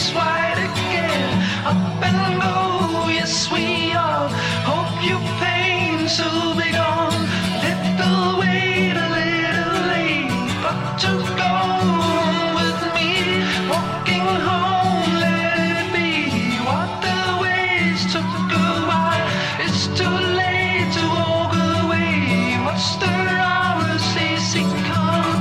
is white again. Up and go, yes we are. Hope your pains will be gone. Little wait, a little late, but to go on with me. Walking home, let it be. What the ways took a while. It's too late to walk away. What's the hours they say come,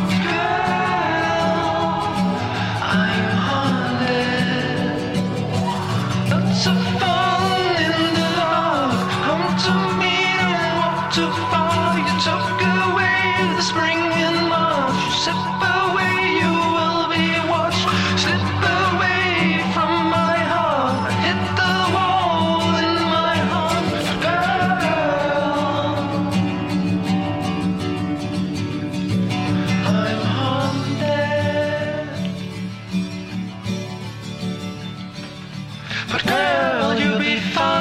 girl? I'm haunted. Lots of fun in the dark. Come to me, don't walk too far. You took away the spring in March. You slip away, you will be watched. Slip away from my heart. Hit the wall in my heart, girl. I'm haunted. But girl, you'll be fine.